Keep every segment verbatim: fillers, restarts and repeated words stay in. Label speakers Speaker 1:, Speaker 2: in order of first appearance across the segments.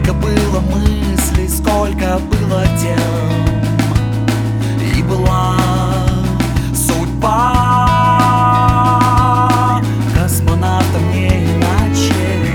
Speaker 1: Сколько было мыслей, сколько было тем, и была судьба космонавтом не иначе.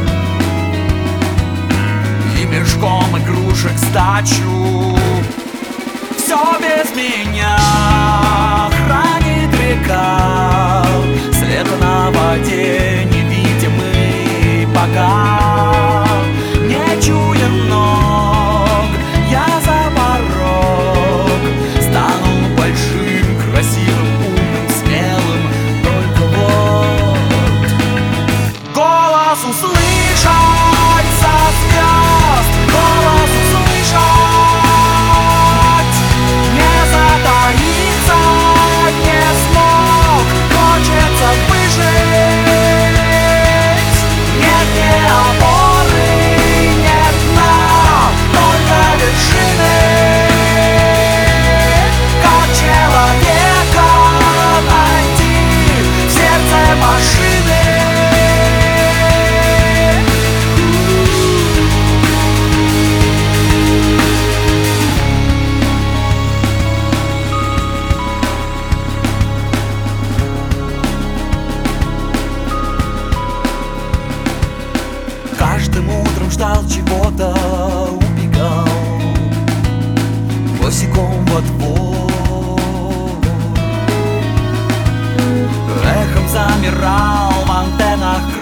Speaker 1: И мешком игрушек сдачу все без меня хранит река. Света на воде невидимый пока. Не чуя ног, я за порог стану большим, красивым, умным, смелым. Только вот голос услышать со звезд, голос услышать, не затаиться не смог. Хочется выжить, нет ни опоры, нет дна, только вершины. Как человека найти в сердце машины. Каждым утром ждал чего-то, убегал босиком во двор. Эхом замирал в антеннах